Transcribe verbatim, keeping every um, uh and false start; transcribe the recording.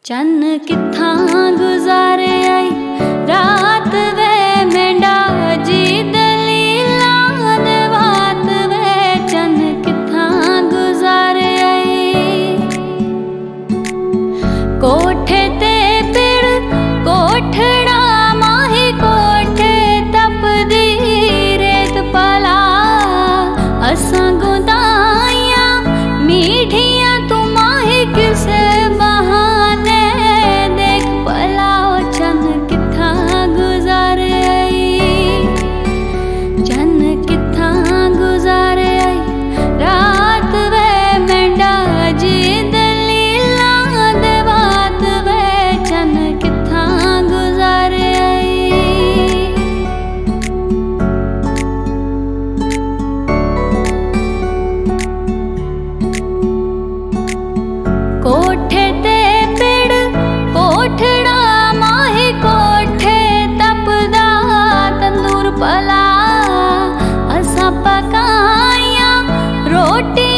चन्न कित्थां गुजारे आई रात वे मेंढा जी दलीलां दे बात वे। चन्न कित्थां गुजारे आई कोठे ते पिड़ कोठड़ा माही कोठे तपदी रेत पला असां गुदाइयां मीठियां तू माही किसे बहाने देख भला ओ चन्न कित्थां गुजारे आई। चन्न कित्थां गुजारे आई रात वे मेंढा जी दलीलां दे बात वे। चन्न कित्थां गुजारे आई कोठे ते पिड़ कोठड़ा माही कोठे तपदा तंदूर भला असां पकाइयां रोटी